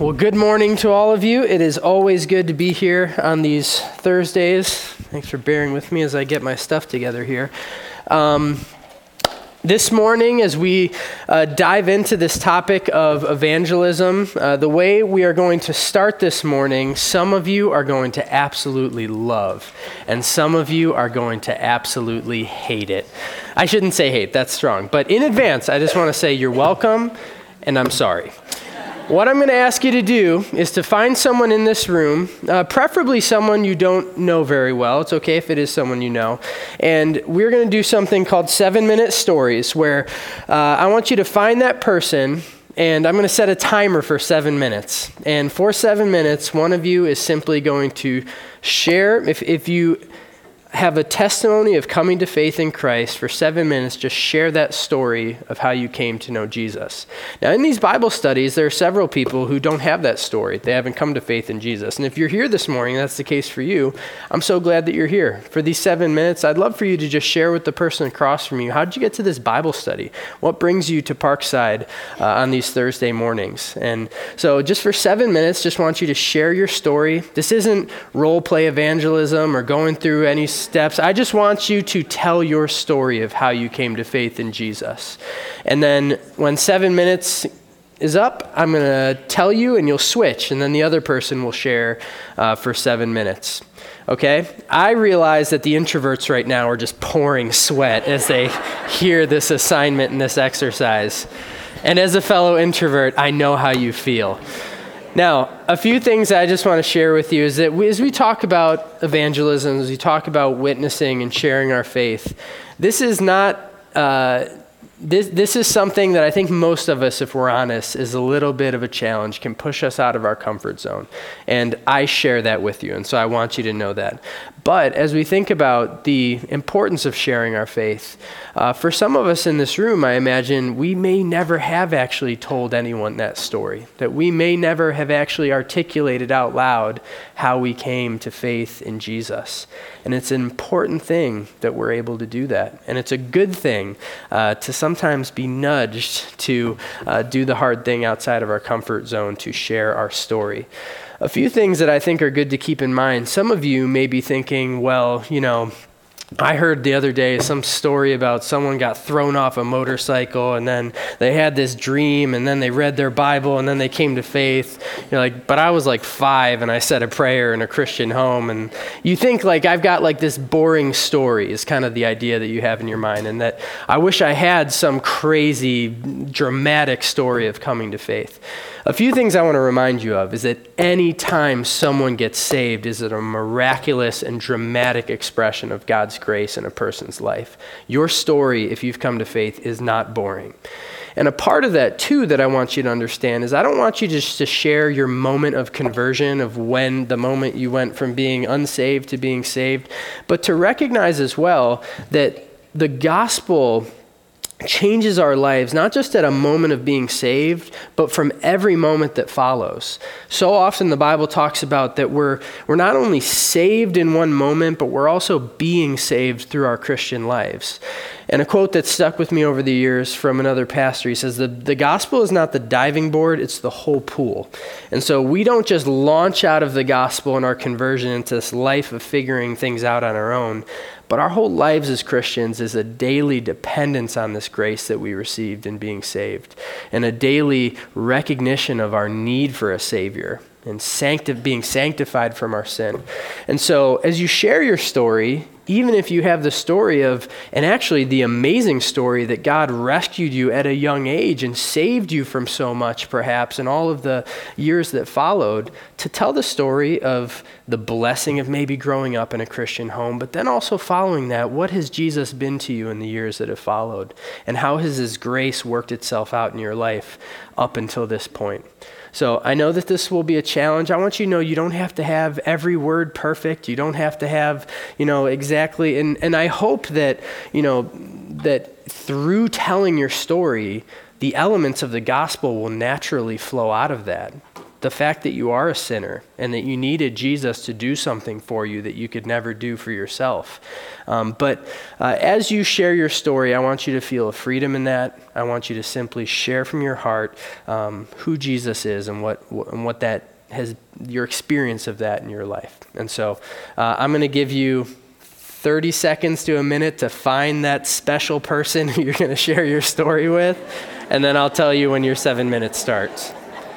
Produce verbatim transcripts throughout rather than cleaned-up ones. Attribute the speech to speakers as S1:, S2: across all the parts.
S1: Well, good morning to all of you. It is always good to be here on these Thursdays. Thanks for bearing with me as I get my stuff together here. Um, this morning, as we uh, dive into this topic of evangelism, uh, the way we are going to start this morning, some of you are going to absolutely love, and some of you are going to absolutely hate it. I shouldn't say hate, that's strong. But in advance, I just want to say you're welcome, and I'm sorry. What I'm going to ask you to do is to find someone in this room, uh, preferably someone you don't know very well. It's okay if it is someone you know. And we're going to do something called seven-minute stories, where uh, I want you to find that person, and I'm going to set a timer for seven minutes. And for seven minutes, one of you is simply going to share, if, if you have a testimony of coming to faith in Christ for seven minutes, just share that story of how you came to know Jesus. Now, in these Bible studies, there are several people who don't have that story. They haven't come to faith in Jesus. And if you're here this morning, that's the case for you. I'm so glad that you're here. For these seven minutes, I'd love for you to just share with the person across from you, how did you get to this Bible study? What brings you to Parkside uh, on these Thursday mornings? And so just for seven minutes, just want you to share your story. This isn't role play evangelism or going through any steps. I just want you to tell your story of how you came to faith in Jesus. And then when seven minutes is up, I'm going to tell you and you'll switch, and then the other person will share uh, for seven minutes. Okay? I realize that the introverts right now are just pouring sweat as they hear this assignment and this exercise. And as a fellow introvert, I know how you feel. Now, a few things I just want to share with you is that we, as we talk about evangelism, as we talk about witnessing and sharing our faith, this is not, uh, this, this is something that I think most of us, if we're honest, is a little bit of a challenge, can push us out of our comfort zone. And I share that with you, and so I want you to know that. But as we think about the importance of sharing our faith, uh, for some of us in this room, I imagine we may never have actually told anyone that story, that we may never have actually articulated out loud how we came to faith in Jesus. And it's an important thing that we're able to do that. And it's a good thing uh, to sometimes be nudged to uh, do the hard thing outside of our comfort zone, to share our story. A few things that I think are good to keep in mind. Some of you may be thinking, well, you know, I heard the other day some story about someone got thrown off a motorcycle and then they had this dream and then they read their Bible and then they came to faith. You're like, but I was like five and I said a prayer in a Christian home. And you think like I've got like this boring story is kind of the idea that you have in your mind, and that I wish I had some crazy dramatic story of coming to faith. A few things I want to remind you of is that any time someone gets saved is it a miraculous and dramatic expression of God's grace in a person's life. Your story, if you've come to faith, is not boring. And a part of that, too, that I want you to understand is I don't want you just to share your moment of conversion, of when the moment you went from being unsaved to being saved, but to recognize as well that the gospel changes our lives, not just at a moment of being saved, but from every moment that follows. So often the Bible talks about that we're we're not only saved in one moment, but we're also being saved through our Christian lives. And a quote that stuck with me over the years from another pastor, he says, the, the gospel is not the diving board, it's the whole pool. And so we don't just launch out of the gospel and our conversion into this life of figuring things out on our own, but our whole lives as Christians is a daily dependence on this grace that we received in being saved, and a daily recognition of our need for a Savior and sancti- being sanctified from our sin. And so as you share your story, even if you have the story of, and actually the amazing story that God rescued you at a young age and saved you from so much, perhaps, in all of the years that followed, to tell the story of the blessing of maybe growing up in a Christian home, but then also following that, what has Jesus been to you in the years that have followed? And how has His grace worked itself out in your life up until this point? So I know that this will be a challenge. I want you to know you don't have to have every word perfect. You don't have to have, you know, exactly. And, and I hope that, you know, that through telling your story, the elements of the gospel will naturally flow out of that. the fact that you are a sinner and that you needed Jesus to do something for you that you could never do for yourself. Um, but uh, as you share your story, I want you to feel a freedom in that. I want you to simply share from your heart um, who Jesus is and what and what that has, your experience of that in your life. And so uh, I'm going to give you thirty seconds to a minute to find that special person who you're going to share your story with, and then I'll tell you when your seven minutes starts.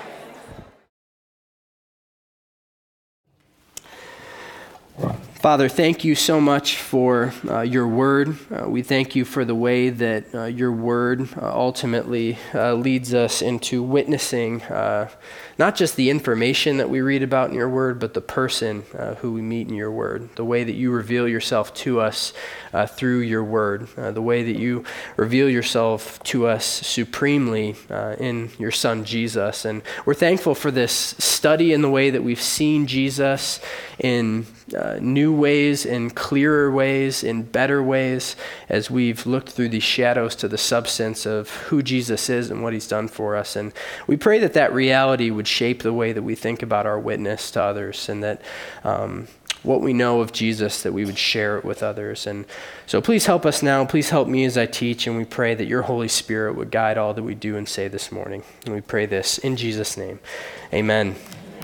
S1: Father, thank you so much for uh, your word. Uh, we thank you for the way that uh, your word uh, ultimately uh, leads us into witnessing uh, not just the information that we read about in your word, but the person uh, who we meet in your word, the way that you reveal yourself to us uh, through your word, uh, the way that you reveal yourself to us supremely uh, in your son, Jesus. And we're thankful for this study in the way that we've seen Jesus in uh, new ways, in clearer ways, in better ways, as we've looked through these shadows to the substance of who Jesus is and what he's done for us. And we pray that that reality would shape the way that we think about our witness to others, and that um, what we know of Jesus, that we would share it with others. And so please help us now. Please help me as I teach, and we pray that your Holy Spirit would guide all that we do and say this morning. And we pray this in Jesus' name. Amen.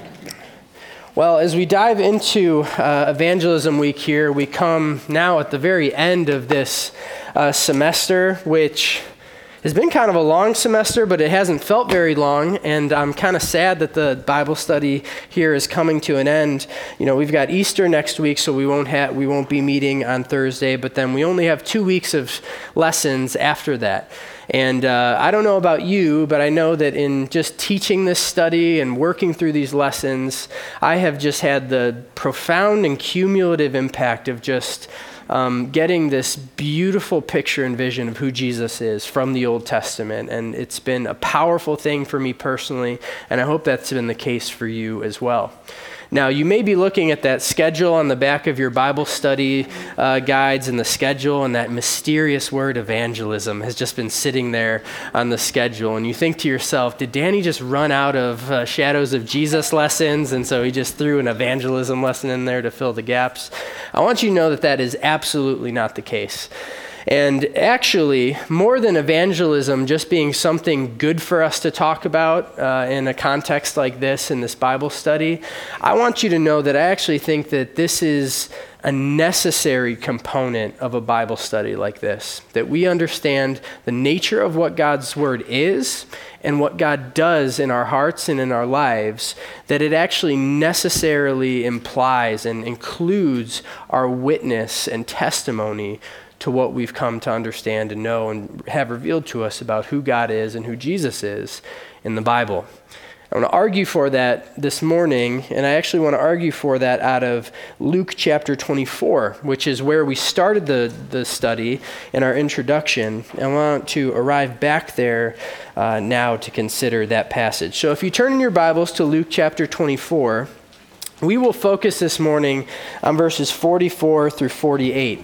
S1: Well, as we dive into uh, Evangelism Week here, we come now at the very end of this uh, semester, which has been kind of a long semester, but it hasn't felt very long, and I'm kind of sad that the Bible study here is coming to an end. You know, we've got Easter next week, so we won't have we won't be meeting on Thursday, but then we only have two weeks of lessons after that. And uh, I don't know about you, but I know that in just teaching this study and working through these lessons, I have just had the profound and cumulative impact of just um, getting this beautiful picture and vision of who Jesus is from the Old Testament. And it's been a powerful thing for me personally, and I hope that's been the case for you as well. Now, you may be looking at that schedule on the back of your Bible study uh, guides, and the schedule, and that mysterious word evangelism has just been sitting there on the schedule. And you think to yourself, did Danny just run out of uh, Shadows of Jesus lessons, and so he just threw an evangelism lesson in there to fill the gaps? I want you to know that that is absolutely not the case. And actually, more than evangelism just being something good for us to talk about uh, in a context like this, in this Bible study, I want you to know that I actually think that this is a necessary component of a Bible study like this, that we understand the nature of what God's word is and what God does in our hearts and in our lives, that it actually necessarily implies and includes our witness and testimony to what we've come to understand and know and have revealed to us about who God is and who Jesus is in the Bible. I want to argue for that this morning, and I actually want to argue for that out of Luke chapter twenty-four, which is where we started the, the study in our introduction. I want to arrive back there uh, now to consider that passage. So if you turn in your Bibles to Luke chapter twenty-four, we will focus this morning on verses forty-four through forty-eight.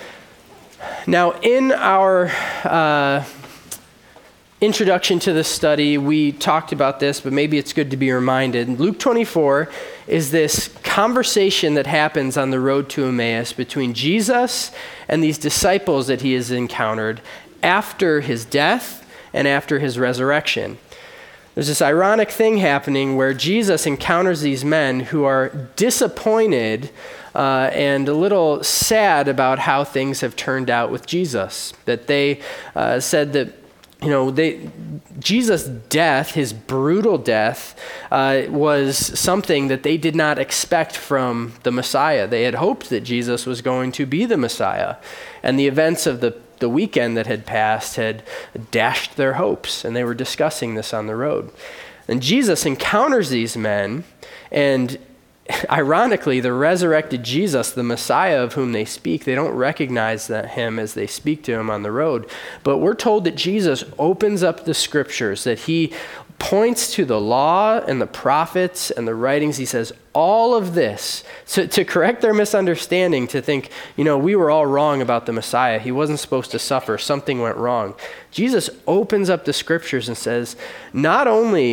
S1: Now, in our uh, introduction to this study, we talked about this, but maybe it's good to be reminded. Luke twenty-four is this conversation that happens on the road to Emmaus between Jesus and these disciples that he has encountered after his death and after his resurrection. There's this ironic thing happening where Jesus encounters these men who are disappointed Uh, and a little sad about how things have turned out with Jesus. That they uh, said that, you know, they Jesus' death, his brutal death, uh, was something that they did not expect from the Messiah. They had hoped that Jesus was going to be the Messiah. And the events of the, the weekend that had passed had dashed their hopes, and they were discussing this on the road. And Jesus encounters these men, and ironically, the resurrected Jesus, the Messiah of whom they speak, they don't recognize that him as they speak to him on the road. But we're told that Jesus opens up the scriptures, that he points to the law and the prophets and the writings. He says all of this to, to correct their misunderstanding, to think, you know, we were all wrong about the Messiah. He wasn't supposed to suffer. Something went wrong. Jesus opens up the scriptures and says, not only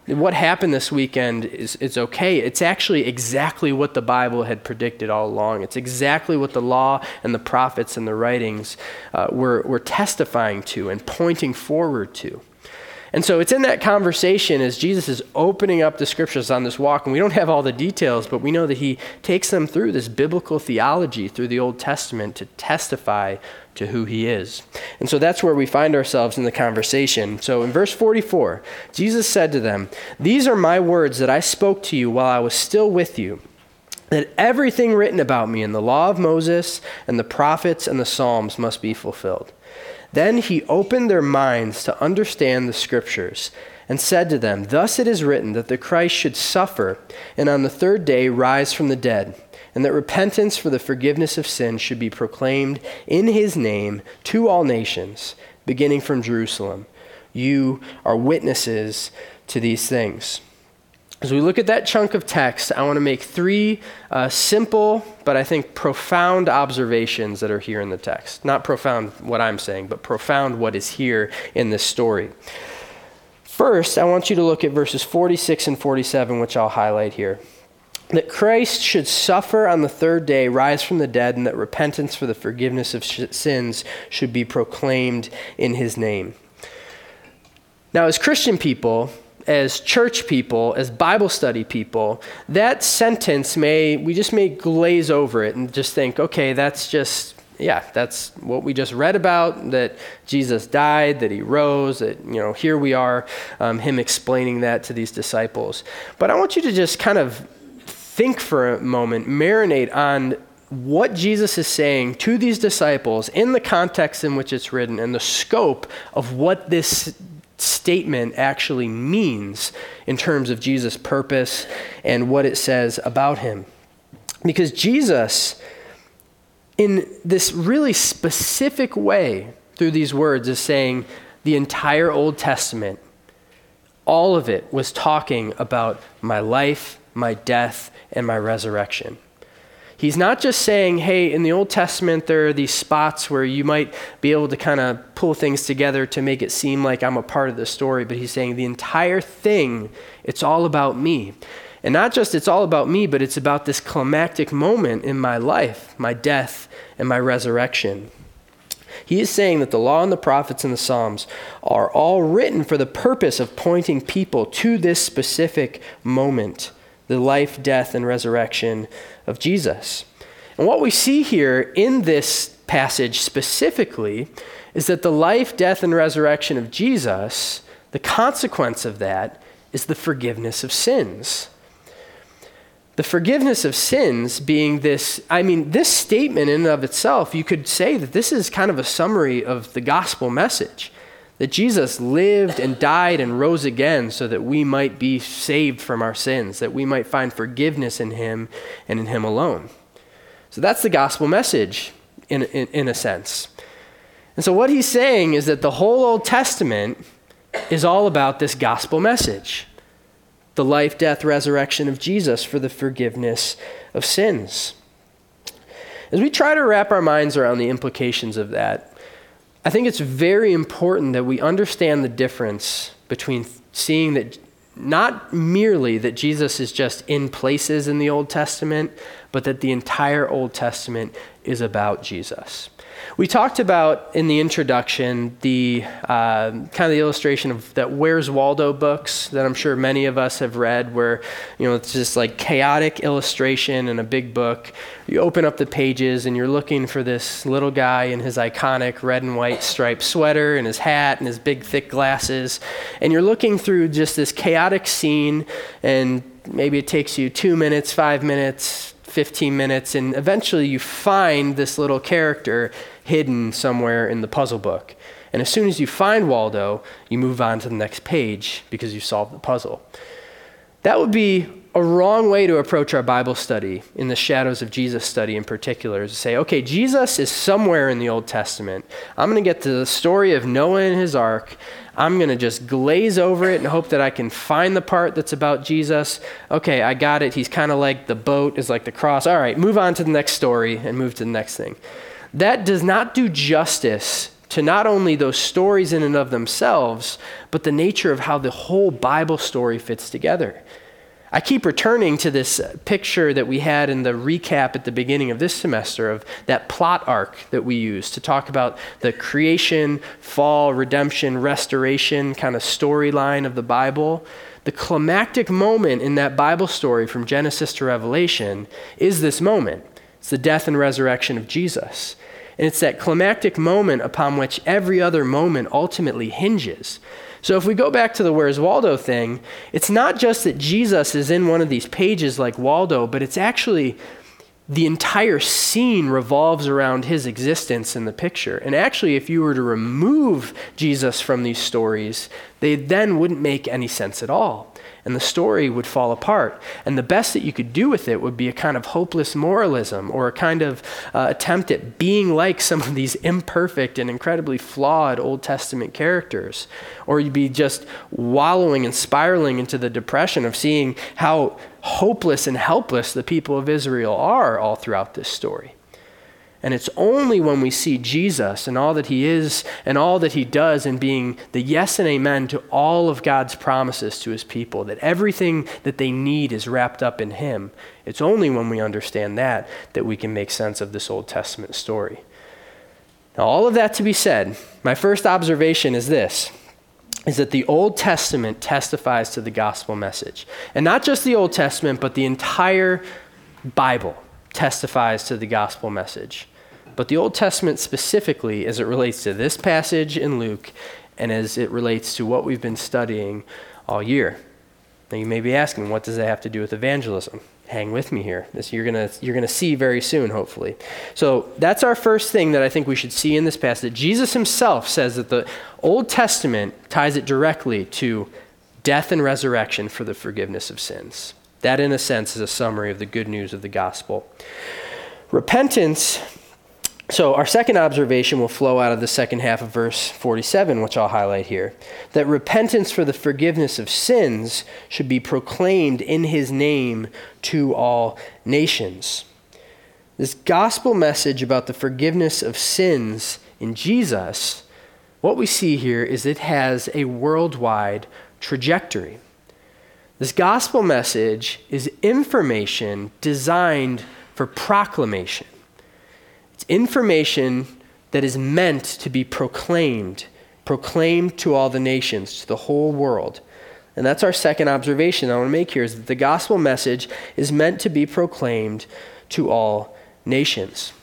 S1: what happened this weekend is it's okay. It's actually exactly what the Bible had predicted all along. It's exactly what the law and the prophets and the writings uh, were, were testifying to and pointing forward to. And so it's in that conversation as Jesus is opening up the scriptures on this walk, and we don't have all the details, but we know that he takes them through this biblical theology through the Old Testament to testify to who he is. And so that's where we find ourselves in the conversation. So in verse forty-four, Jesus said to them, "These are my words that I spoke to you while I was still with you, that everything written about me in the law of Moses and the prophets and the Psalms must be fulfilled." Then he opened their minds to understand the scriptures and said to them, "Thus it is written that the Christ should suffer and on the third day rise from the dead, and that repentance for the forgiveness of sins should be proclaimed in his name to all nations, beginning from Jerusalem. You are witnesses to these things." As we look at that chunk of text, I want to make three uh, simple, but I think profound observations that are here in the text. Not profound what I'm saying, but profound what is here in this story. First, I want you to look at verses forty-six and forty-seven, which I'll highlight here. That Christ should suffer on the third day, rise from the dead, and that repentance for the forgiveness of sh- sins should be proclaimed in his name. Now, as Christian people, as church people, as Bible study people, that sentence may, we just may glaze over it and just think, okay, that's just, yeah, that's what we just read about, that Jesus died, that he rose, that, you know, here we are, um, him explaining that to these disciples. But I want you to just kind of think for a moment, marinate on what Jesus is saying to these disciples in the context in which it's written and the scope of what this statement actually means in terms of Jesus' purpose and what it says about him. Because Jesus, in this really specific way through these words, is saying the entire Old Testament, all of it was talking about my life, my death, and my resurrection. He's not just saying, hey, in the Old Testament, there are these spots where you might be able to kind of pull things together to make it seem like I'm a part of the story, but he's saying the entire thing, it's all about me. And not just it's all about me, but it's about this climactic moment in my life, my death, and my resurrection. He is saying that the law and the prophets and the Psalms are all written for the purpose of pointing people to this specific moment, the life, death, and resurrection of Jesus. And what we see here in this passage specifically is that the life, death, and resurrection of Jesus, the consequence of that is the forgiveness of sins. The forgiveness of sins being this, I mean, this statement in and of itself, you could say that this is kind of a summary of the gospel message. That Jesus lived and died and rose again so that we might be saved from our sins, that we might find forgiveness in him and in him alone. So that's the gospel message in, in, in a sense. And so what he's saying is that the whole Old Testament is all about this gospel message. The life, death, resurrection of Jesus for the forgiveness of sins. As we try to wrap our minds around the implications of that, I think it's very important that we understand the difference between seeing that not merely that Jesus is just in places in the Old Testament, but that the entire Old Testament is about Jesus. We talked about in the introduction the uh, kind of the illustration of that Where's Waldo books that I'm sure many of us have read, where you know it's just like chaotic illustration in a big book. You open up the pages and you're looking for this little guy in his iconic red and white striped sweater and his hat and his big thick glasses, and you're looking through just this chaotic scene, and maybe it takes you two minutes, five minutes, fifteen minutes, and eventually you find this little character hidden somewhere in the puzzle book. And as soon as you find Waldo, you move on to the next page because you solved the puzzle. That would be a wrong way to approach our Bible study, in the Shadows of Jesus study in particular, is to say, okay, Jesus is somewhere in the Old Testament. I'm going to get to the story of Noah and his ark. I'm going to just glaze over it and hope that I can find the part that's about Jesus. Okay, I got it. He's kind of like the boat is like the cross. All right, move on to the next story and move to the next thing. That does not do justice to not only those stories in and of themselves, but the nature of how the whole Bible story fits together. I keep returning to this picture that we had in the recap at the beginning of this semester of that plot arc that we use to talk about the creation, fall, redemption, restoration kind of storyline of the Bible. The climactic moment in that Bible story from Genesis to Revelation is this moment. It's the death and resurrection of Jesus. And it's that climactic moment upon which every other moment ultimately hinges. So if we go back to the Where's Waldo thing, it's not just that Jesus is in one of these pages like Waldo, but it's actually the entire scene revolves around his existence in the picture. And actually, if you were to remove Jesus from these stories, they then wouldn't make any sense at all. And the story would fall apart. And the best that you could do with it would be a kind of hopeless moralism or a kind of uh, attempt at being like some of these imperfect and incredibly flawed Old Testament characters. Or you'd be just wallowing and spiraling into the depression of seeing how hopeless and helpless the people of Israel are all throughout this story. And it's only when we see Jesus and all that he is and all that he does in being the yes and amen to all of God's promises to his people, that everything that they need is wrapped up in him. It's only when we understand that that we can make sense of this Old Testament story. Now, all of that to be said, my first observation is this, is that the Old Testament testifies to the gospel message. And not just the Old Testament, but the entire Bible testifies to the gospel message. But the Old Testament specifically as it relates to this passage in Luke and as it relates to what we've been studying all year. Now you may be asking, what does that have to do with evangelism? Hang with me here. This you're gonna you're gonna see very soon, hopefully. So that's our first thing that I think we should see in this passage. Jesus himself says that the Old Testament ties it directly to death and resurrection for the forgiveness of sins. That, in a sense, is a summary of the good news of the gospel. Repentance. So our second observation will flow out of the second half of verse forty-seven, which I'll highlight here, that repentance for the forgiveness of sins should be proclaimed in his name to all nations. This gospel message about the forgiveness of sins in Jesus, what we see here is it has a worldwide trajectory. This gospel message is information designed for proclamation. It's information that is meant to be proclaimed, proclaimed to all the nations, to the whole world. And that's our second observation I want to make here, is that the gospel message is meant to be proclaimed to all nations.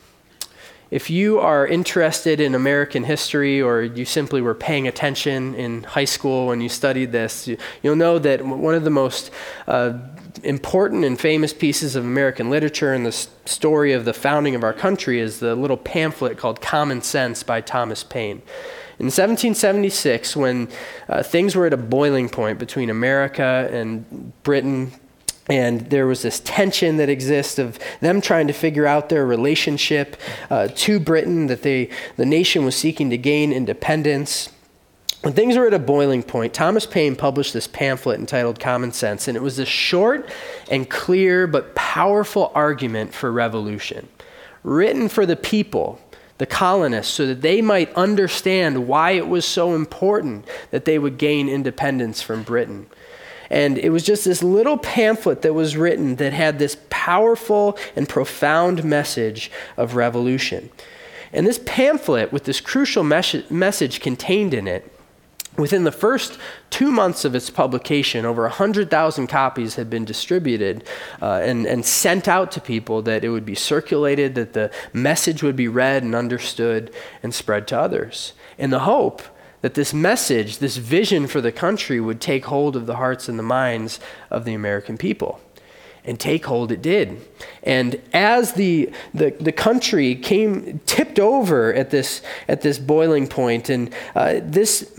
S1: If you are interested in American history, or you simply were paying attention in high school when you studied this, you'll know that one of the most uh, important and famous pieces of American literature in the story of the founding of our country is the little pamphlet called Common Sense by Thomas Paine. In seventeen seventy-six, when uh, things were at a boiling point between America and Britain, and there was this tension that exists of them trying to figure out their relationship uh, to Britain, that they, the nation was seeking to gain independence. When things were at a boiling point, Thomas Paine published this pamphlet entitled Common Sense, and it was a short and clear but powerful argument for revolution, written for the people, the colonists, so that they might understand why it was so important that they would gain independence from Britain. And it was just this little pamphlet that was written that had this powerful and profound message of revolution. And this pamphlet, with this crucial mes- message contained in it, within the first two months of its publication, over one hundred thousand copies had been distributed uh, and, and sent out to people, that it would be circulated, that the message would be read and understood and spread to others, in the hope that this message, this vision for the country, would take hold of the hearts and the minds of the American people. And take hold it did. And as the, the, the country came, tipped over at this, at this boiling point, and uh, this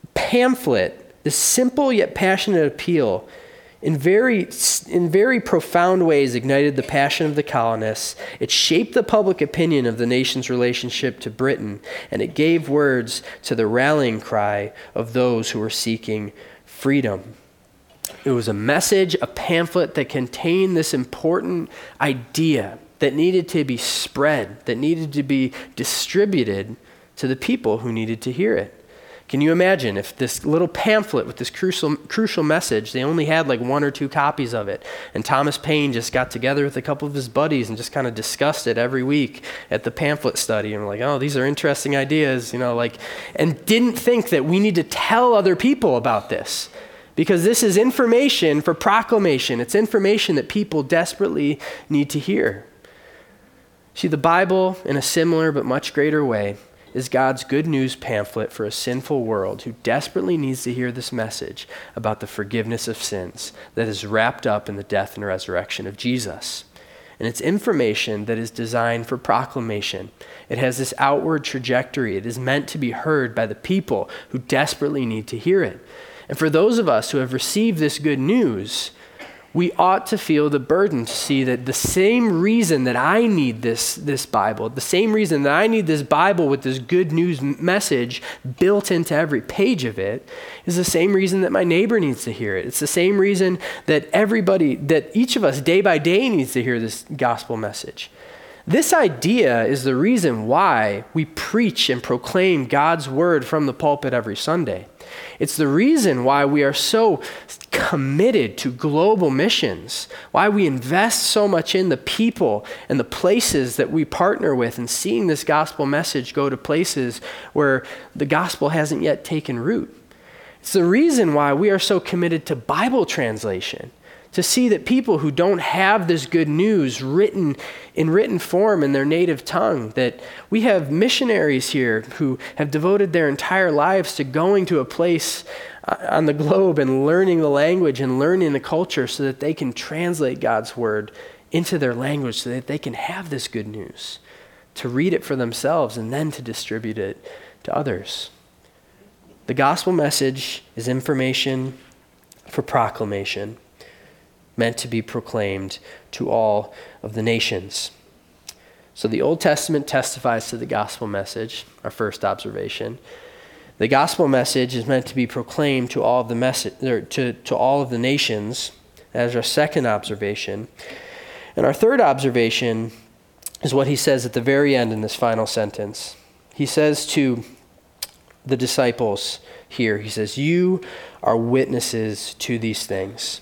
S1: pamphlet, this simple yet passionate appeal, in very, in very profound ways ignited the passion of the colonists. It shaped the public opinion of the nation's relationship to Britain, and it gave words to the rallying cry of those who were seeking freedom. It was a message, a pamphlet that contained this important idea that needed to be spread, that needed to be distributed to the people who needed to hear it. Can you imagine if this little pamphlet with this crucial crucial message, they only had like one or two copies of it, and Thomas Paine just got together with a couple of his buddies and just kind of discussed it every week at the pamphlet study, and we're like, oh, these are interesting ideas, you know, like, and didn't think that we need to tell other people about this, because this is information for proclamation. It's information that people desperately need to hear. See, the Bible, in a similar but much greater way, is God's good news pamphlet for a sinful world who desperately needs to hear this message about the forgiveness of sins that is wrapped up in the death and resurrection of Jesus. And it's information that is designed for proclamation. It has this outward trajectory. It is meant to be heard by the people who desperately need to hear it. And for those of us who have received this good news, we ought to feel the burden to see that the same reason that I need this, this Bible, the same reason that I need this Bible with this good news message built into every page of it, is the same reason that my neighbor needs to hear it. It's the same reason that everybody, that each of us day by day needs to hear this gospel message. This idea is the reason why we preach and proclaim God's word from the pulpit every Sunday. It's the reason why we are so committed to global missions, why we invest so much in the people and the places that we partner with, and seeing this gospel message go to places where the gospel hasn't yet taken root. It's the reason why we are so committed to Bible translation, to see that people who don't have this good news written in written form in their native tongue, that we have missionaries here who have devoted their entire lives to going to a place on the globe and learning the language and learning the culture so that they can translate God's word into their language so that they can have this good news, to read it for themselves and then to distribute it to others. The gospel message is information for proclamation, meant to be proclaimed to all of the nations. So the Old Testament testifies to the gospel message, our first observation. The gospel message is meant to be proclaimed to all of the message, or to, to all of the nations. That is our second observation. And our third observation is what he says at the very end in this final sentence. He says to the disciples here, he says, "You are witnesses to these things."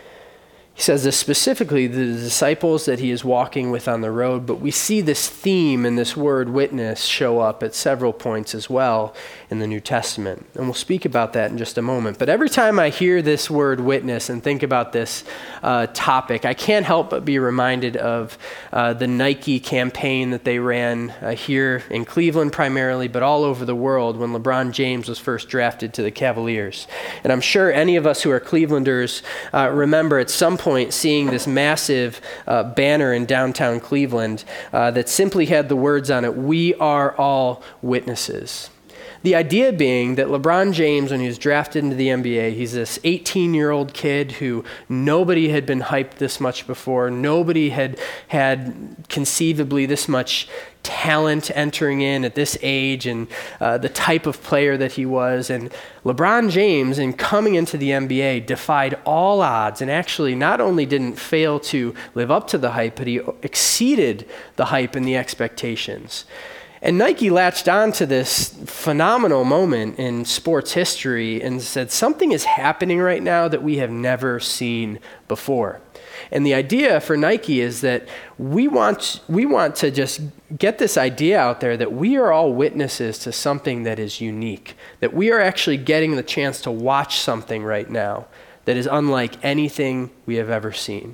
S1: He says this specifically to the disciples that he is walking with on the road, but we see this theme and this word witness show up at several points as well in the New Testament. And we'll speak about that in just a moment. But every time I hear this word witness and think about this uh, topic, I can't help but be reminded of uh, the Nike campaign that they ran uh, here in Cleveland primarily, but all over the world when LeBron James was first drafted to the Cavaliers. And I'm sure any of us who are Clevelanders uh, remember at some point seeing this massive uh, banner in downtown Cleveland uh, that simply had the words on it, "We are all witnesses." The idea being that LeBron James, when he was drafted into the N B A, he's this eighteen-year-old kid who nobody had been hyped this much before. Nobody had had conceivably this much talent entering in at this age, and uh, the type of player that he was. And LeBron James, in coming into the N B A, defied all odds and actually not only didn't fail to live up to the hype, but he exceeded the hype and the expectations. And Nike latched on to this phenomenal moment in sports history and said, something is happening right now that we have never seen before. And the idea for Nike is that we want we want to just get this idea out there that we are all witnesses to something that is unique, that we are actually getting the chance to watch something right now that is unlike anything we have ever seen.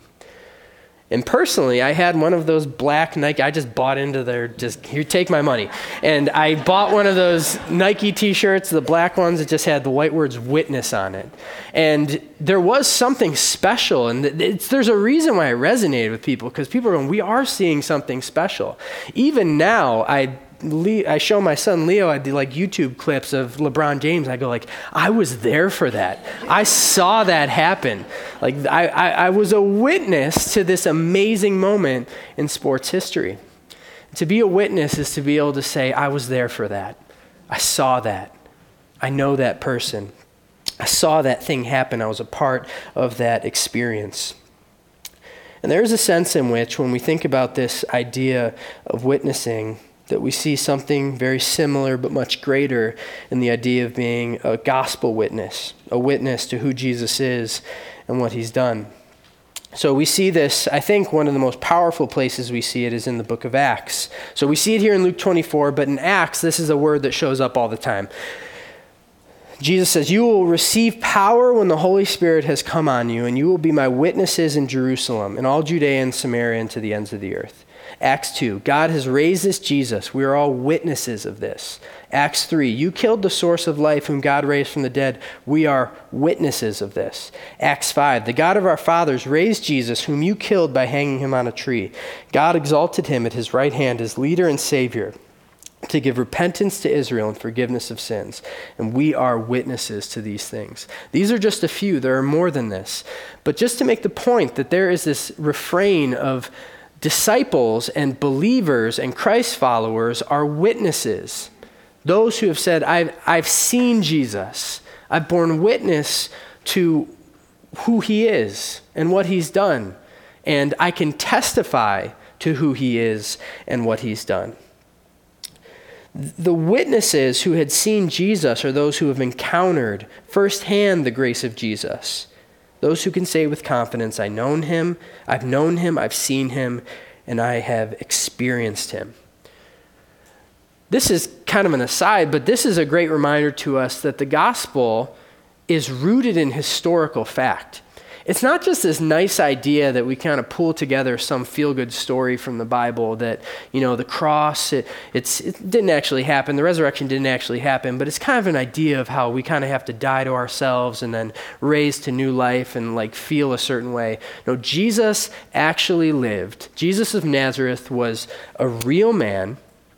S1: And personally, I had one of those black Nike, I just bought into their, just, here, take my money. And I bought one of those Nike t-shirts, the black ones that just had the white words "witness" on it. And there was something special, and it's, there's a reason why I resonated with people, because people are going, we are seeing something special. Even now, I I show my son Leo, I do like YouTube clips of LeBron James. I go like, I was there for that. I saw that happen. Like I, I, I was a witness to this amazing moment in sports history. To be a witness is to be able to say, I was there for that. I saw that. I know that person. I saw that thing happen. I was a part of that experience. And there is a sense in which when we think about this idea of witnessing, that we see something very similar but much greater in the idea of being a gospel witness, a witness to who Jesus is and what he's done. So we see this, I think one of the most powerful places we see it is in the book of Acts. So we see it here in Luke twenty-four, but in Acts, this is a word that shows up all the time. Jesus says, "You will receive power when the Holy Spirit has come on you, and you will be my witnesses in Jerusalem and all Judea and Samaria and to the ends of the earth." Acts two, God has raised this Jesus. We are all witnesses of this. Acts three, you killed the source of life whom God raised from the dead. We are witnesses of this. Acts five, the God of our fathers raised Jesus whom you killed by hanging him on a tree. God exalted him at his right hand as leader and savior to give repentance to Israel and forgiveness of sins. And we are witnesses to these things. These are just a few. There are more than this. But just to make the point that there is this refrain of disciples and believers and Christ followers are witnesses. Those who have said, I've, I've seen Jesus. I've borne witness to who he is and what he's done. And I can testify to who he is and what he's done. The witnesses who had seen Jesus are those who have encountered firsthand the grace of Jesus. Those who can say with confidence, I known him, I've known him, I've seen him, and I have experienced him. This is kind of an aside, but this is a great reminder to us that the gospel is rooted in historical fact. It's not just this nice idea that we kind of pull together some feel-good story from the Bible that, you know, the cross, it, it's, it didn't actually happen, the resurrection didn't actually happen, but it's kind of an idea of how we kind of have to die to ourselves and then raise to new life and like feel a certain way. No, Jesus actually lived. Jesus of Nazareth was a real man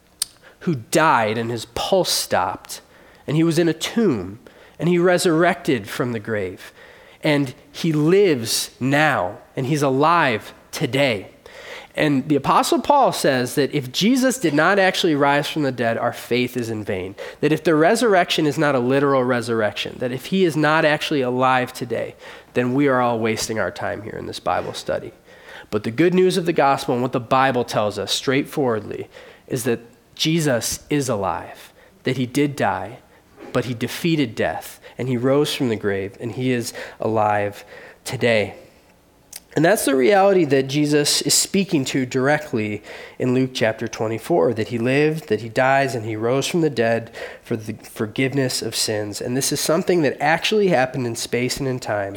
S1: who died and his pulse stopped, and he was in a tomb, and he resurrected from the grave. And he lives now, and he's alive today. And the Apostle Paul says that if Jesus did not actually rise from the dead, our faith is in vain. That if the resurrection is not a literal resurrection, that if he is not actually alive today, then we are all wasting our time here in this Bible study. But the good news of the gospel and what the Bible tells us straightforwardly is that Jesus is alive, that he did die, but he defeated death, and he rose from the grave, and he is alive today. And that's the reality that Jesus is speaking to directly in Luke chapter twenty-four, that he lived, that he dies, and he rose from the dead for the forgiveness of sins. And this is something that actually happened in space and in time,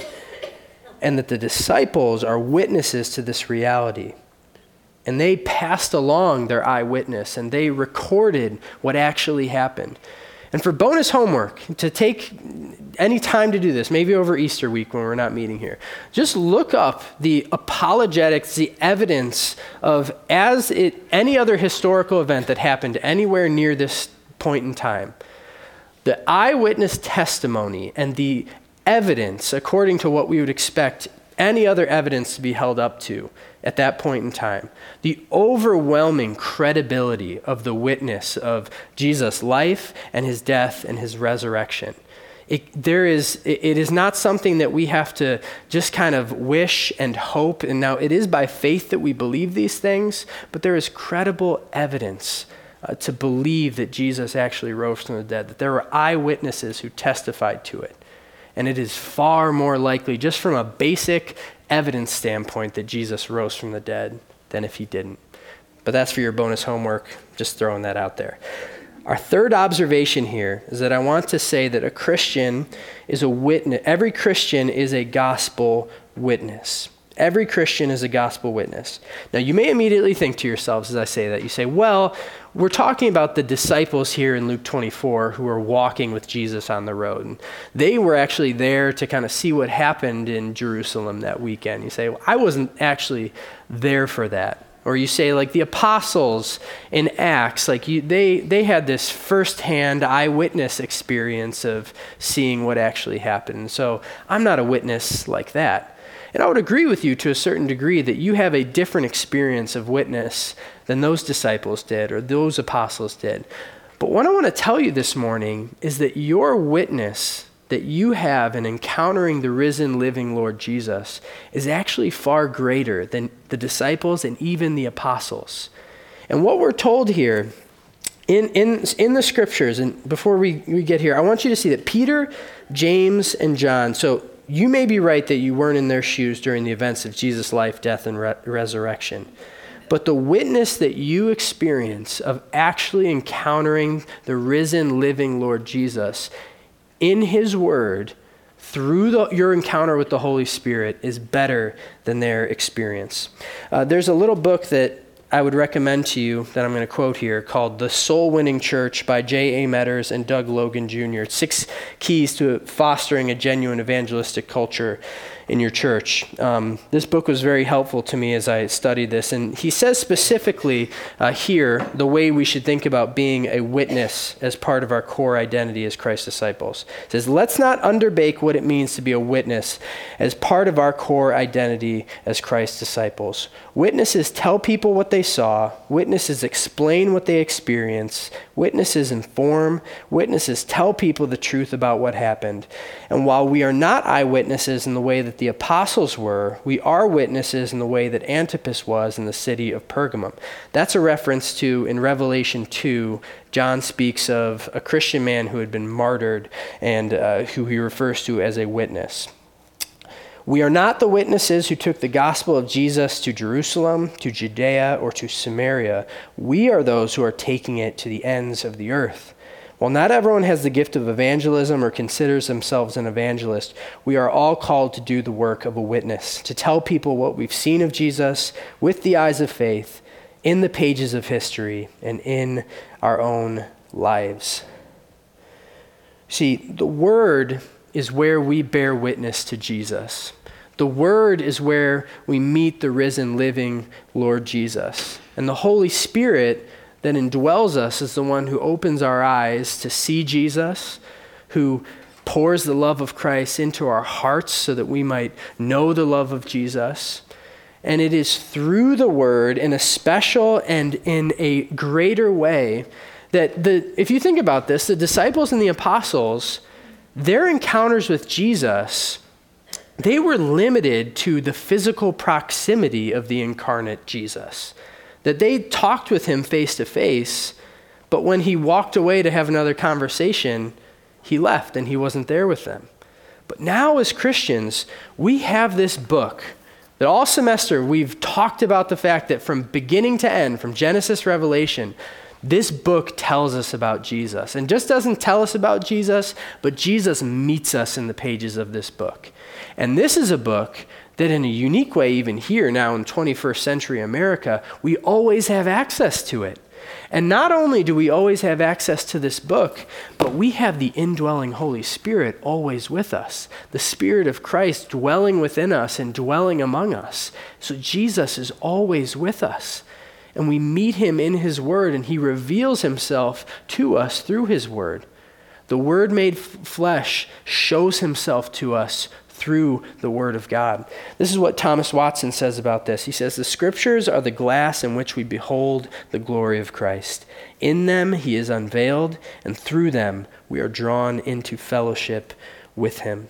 S1: and that the disciples are witnesses to this reality. And they passed along their eyewitness, and they recorded what actually happened. And for bonus homework, to take any time to do this, maybe over Easter week when we're not meeting here, just look up the apologetics, the evidence of as it any other historical event that happened anywhere near this point in time. The eyewitness testimony and the evidence, according to what we would expect any other evidence to be held up to at that point in time. The overwhelming credibility of the witness of Jesus' life and his death and his resurrection. It, there is, it, it is not something that we have to just kind of wish and hope. And now it is by faith that we believe these things, but there is credible evidence uh, to believe that Jesus actually rose from the dead, that there were eyewitnesses who testified to it. And it is far more likely, just from a basic evidence standpoint, that Jesus rose from the dead than if he didn't. But that's for your bonus homework, just throwing that out there. Our third observation here is that I want to say that a Christian is a witness. Every Christian is a gospel witness. Every Christian is a gospel witness. Now, you may immediately think to yourselves as I say that, you say, well, we're talking about the disciples here in Luke twenty-four who are walking with Jesus on the road. And they were actually there to kind of see what happened in Jerusalem that weekend. You say, well, I wasn't actually there for that. Or you say, like the apostles in Acts, like you, they, they had this firsthand eyewitness experience of seeing what actually happened. So I'm not a witness like that. And I would agree with you to a certain degree that you have a different experience of witness than those disciples did or those apostles did. But what I want to tell you this morning is that your witness that you have in encountering the risen, living Lord Jesus is actually far greater than the disciples and even the apostles. And what we're told here In, in, in the scriptures, and before we, we get here, I want you to see that Peter, James, and John, so you may be right that you weren't in their shoes during the events of Jesus' life, death, and re- resurrection. But the witness that you experience of actually encountering the risen, living Lord Jesus in his word through the, your encounter with the Holy Spirit is better than their experience. Uh, there's a little book that I would recommend to you that I'm going to quote here called The Soul Winning Church by J A Metters and Doug Logan Junior It's six keys to fostering a genuine evangelistic culture in your church. Um, this book was very helpful to me as I studied this. And he says specifically uh, here the way we should think about being a witness as part of our core identity as Christ's disciples. He says, let's not underbake what it means to be a witness as part of our core identity as Christ's disciples. Witnesses tell people what they saw. Witnesses explain what they experience. Witnesses inform. Witnesses tell people the truth about what happened. And while we are not eyewitnesses in the way that the apostles were, we are witnesses in the way that Antipas was in the city of Pergamum. That's a reference to, in Revelation two, John speaks of a Christian man who had been martyred and uh, who he refers to as a witness. We are not the witnesses who took the gospel of Jesus to Jerusalem, to Judea, or to Samaria. We are those who are taking it to the ends of the earth. While not everyone has the gift of evangelism or considers themselves an evangelist, we are all called to do the work of a witness, to tell people what we've seen of Jesus with the eyes of faith in the pages of history and in our own lives. See, the Word is where we bear witness to Jesus. The Word is where we meet the risen, living Lord Jesus. And the Holy Spirit that indwells us is the one who opens our eyes to see Jesus, who pours the love of Christ into our hearts so that we might know the love of Jesus. And it is through the Word in a special and in a greater way that the, if you think about this, the disciples and the apostles, their encounters with Jesus, they were limited to the physical proximity of the incarnate Jesus. That they talked with him face to face, but when he walked away to have another conversation, he left and he wasn't there with them. But now as Christians, we have this book that all semester we've talked about the fact that from beginning to end, from Genesis, Revelation, this book tells us about Jesus. And just doesn't tell us about Jesus, but Jesus meets us in the pages of this book. And this is a book that in a unique way, even here now in twenty-first century America, we always have access to it. And not only do we always have access to this book, but we have the indwelling Holy Spirit always with us. The Spirit of Christ dwelling within us and dwelling among us. So Jesus is always with us. And we meet him in his word, and he reveals himself to us through his word. The Word made f- flesh shows himself to us through the Word of God. This is what Thomas Watson says about this. He says, the Scriptures are the glass in which we behold the glory of Christ. In them he is unveiled, and through them we are drawn into fellowship with him.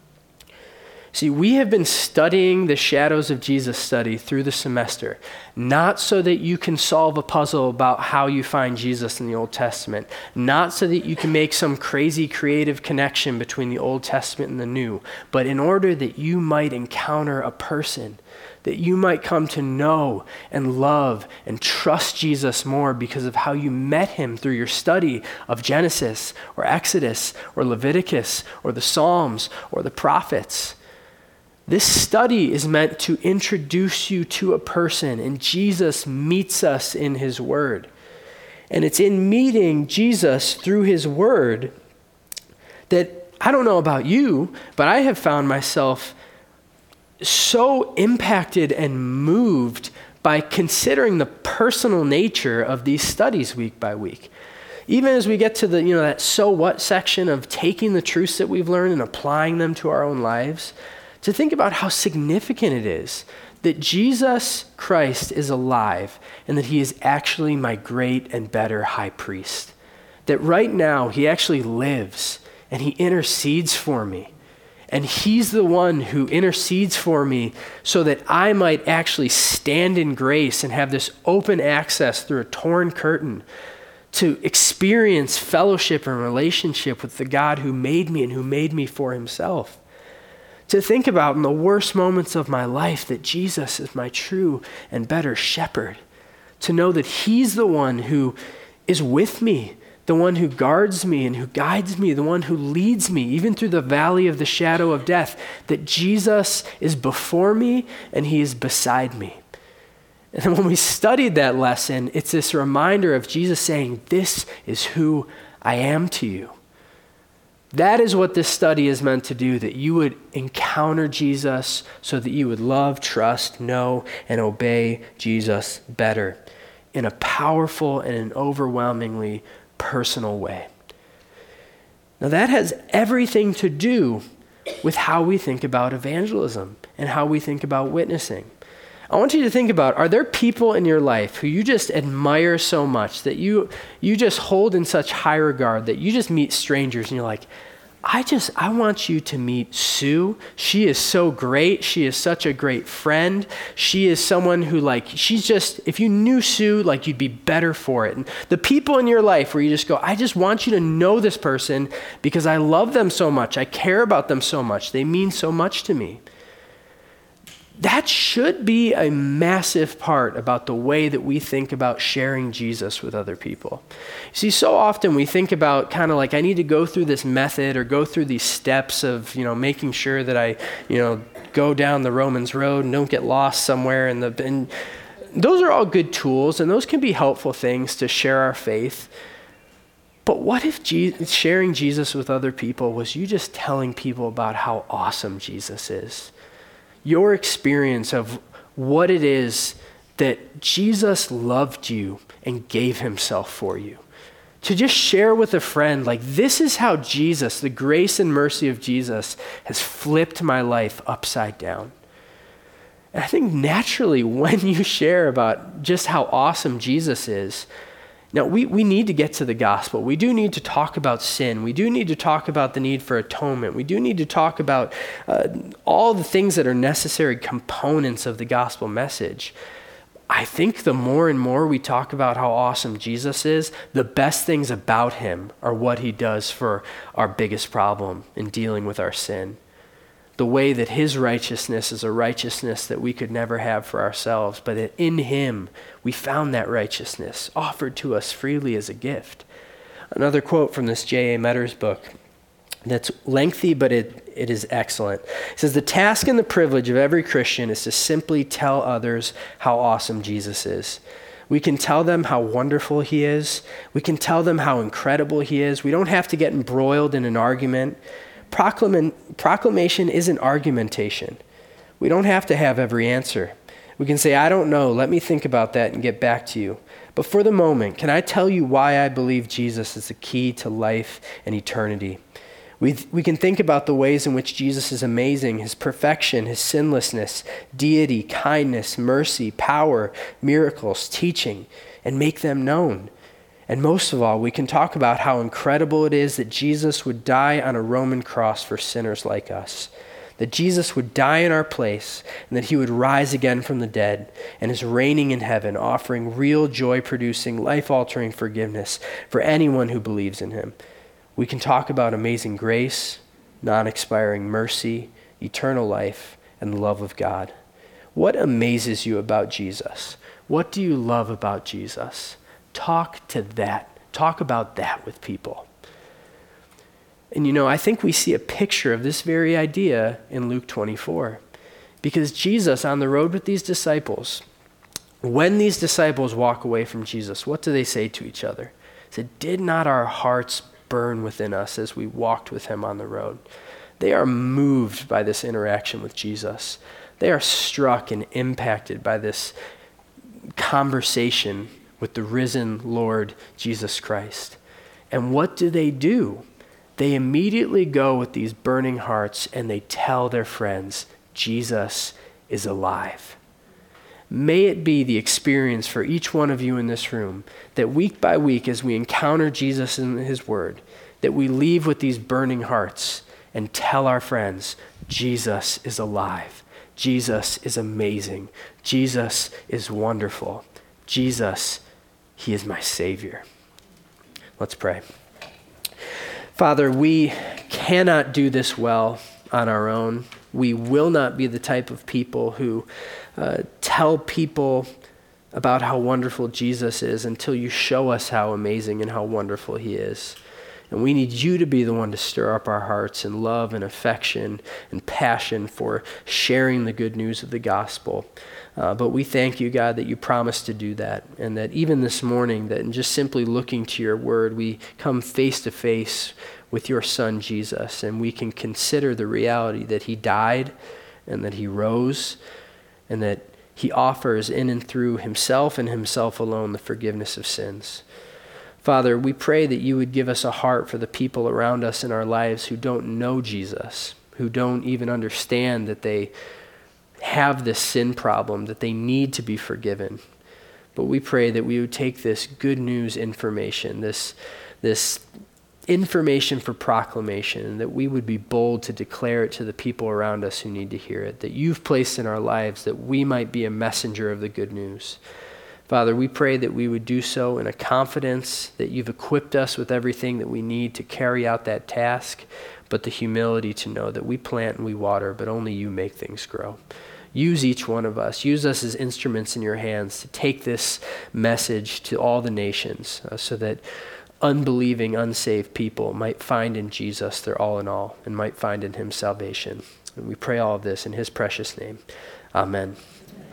S1: See, we have been studying the Shadows of Jesus study through the semester, not so that you can solve a puzzle about how you find Jesus in the Old Testament, not so that you can make some crazy creative connection between the Old Testament and the New, but in order that you might encounter a person, that you might come to know and love and trust Jesus more because of how you met him through your study of Genesis or Exodus or Leviticus or the Psalms or the prophets. This study is meant to introduce you to a person, and Jesus meets us in his word. And it's in meeting Jesus through his word that, I don't know about you, but I have found myself so impacted and moved by considering the personal nature of these studies week by week. Even as we get to the, you know, that so what section of taking the truths that we've learned and applying them to our own lives, to think about how significant it is that Jesus Christ is alive and that he is actually my great and better high priest. That right now he actually lives and he intercedes for me. And he's the one who intercedes for me so that I might actually stand in grace and have this open access through a torn curtain to experience fellowship and relationship with the God who made me and who made me for himself. To think about in the worst moments of my life that Jesus is my true and better shepherd. To know that he's the one who is with me, the one who guards me and who guides me, the one who leads me, even through the valley of the shadow of death, that Jesus is before me and he is beside me. And then when we studied that lesson, it's this reminder of Jesus saying, this is who I am to you. That is what this study is meant to do, that you would encounter Jesus so that you would love, trust, know, and obey Jesus better in a powerful and an overwhelmingly personal way. Now that has everything to do with how we think about evangelism and how we think about witnessing. I want you to think about, are there people in your life who you just admire so much, that you you just hold in such high regard, that you just meet strangers and you're like, I just, I want you to meet Sue. She is so great. She is such a great friend. She is someone who like, she's just, if you knew Sue, like you'd be better for it. And the people in your life where you just go, I just want you to know this person because I love them so much. I care about them so much. They mean so much to me. That should be a massive part about the way that we think about sharing Jesus with other people. You see, so often we think about kind of like, I need to go through this method or go through these steps of, you know, making sure that I, you know, go down the Romans road and don't get lost somewhere. And, the, and those are all good tools, and those can be helpful things to share our faith. But what if Je- sharing Jesus with other people was you just telling people about how awesome Jesus is? Your experience of what it is that Jesus loved you and gave himself for you. To just share with a friend, like, this is how Jesus, the grace and mercy of Jesus, has flipped my life upside down. And I think naturally when you share about just how awesome Jesus is, now, we, we need to get to the gospel. We do need to talk about sin. We do need to talk about the need for atonement. We do need to talk about uh, all the things that are necessary components of the gospel message. I think the more and more we talk about how awesome Jesus is, the best things about him are what he does for our biggest problem in dealing with our sin. The way that his righteousness is a righteousness that we could never have for ourselves, but that in him we found that righteousness offered to us freely as a gift. Another quote from this J A Metters book that's lengthy, but it, it is excellent. It says, the task and the privilege of every Christian is to simply tell others how awesome Jesus is. We can tell them how wonderful he is. We can tell them how incredible he is. We don't have to get embroiled in an argument. Proclam- proclamation isn't argumentation. We don't have to have every answer. We can say, I don't know, let me think about that and get back to you. But for the moment, can I tell you why I believe Jesus is the key to life and eternity? We, we can think about the ways in which Jesus is amazing, his perfection, his sinlessness, deity, kindness, mercy, power, miracles, teaching, and make them known. And most of all, we can talk about how incredible it is that Jesus would die on a Roman cross for sinners like us, that Jesus would die in our place, and that he would rise again from the dead and is reigning in heaven, offering real joy-producing, life-altering forgiveness for anyone who believes in him. We can talk about amazing grace, non-expiring mercy, eternal life, and the love of God. What amazes you about Jesus? What do you love about Jesus? Talk to that. Talk about that with people. And you know, I think we see a picture of this very idea in Luke twenty-four. Because Jesus, on the road with these disciples, when these disciples walk away from Jesus, what do they say to each other? They said, did not our hearts burn within us as we walked with him on the road? They are moved by this interaction with Jesus. They are struck and impacted by this conversation with the risen Lord Jesus Christ. And what do they do? They immediately go with these burning hearts and they tell their friends, Jesus is alive. May it be the experience for each one of you in this room that week by week as we encounter Jesus in his word, that we leave with these burning hearts and tell our friends, Jesus is alive. Jesus is amazing. Jesus is wonderful. Jesus, he is my Savior. Let's pray. Father, we cannot do this well on our own. We will not be the type of people who uh, tell people about how wonderful Jesus is until you show us how amazing and how wonderful he is. And we need you to be the one to stir up our hearts in love and affection and passion for sharing the good news of the gospel. Uh, but we thank you, God, that you promised to do that, and that even this morning, that in just simply looking to your word, we come face to face with your son, Jesus, and we can consider the reality that he died and that he rose and that he offers in and through himself and himself alone the forgiveness of sins. Father, we pray that you would give us a heart for the people around us in our lives who don't know Jesus, who don't even understand that they have this sin problem, that they need to be forgiven. But we pray that we would take this good news information, this, this information for proclamation, and that we would be bold to declare it to the people around us who need to hear it, that you've placed in our lives that we might be a messenger of the good news. Father, we pray that we would do so in a confidence that you've equipped us with everything that we need to carry out that task, but the humility to know that we plant and we water, but only you make things grow. Use each one of us. Use us as instruments in your hands to take this message to all the nations uh, so that unbelieving, unsaved people might find in Jesus their all in all and might find in him salvation. And we pray all of this in his precious name. Amen.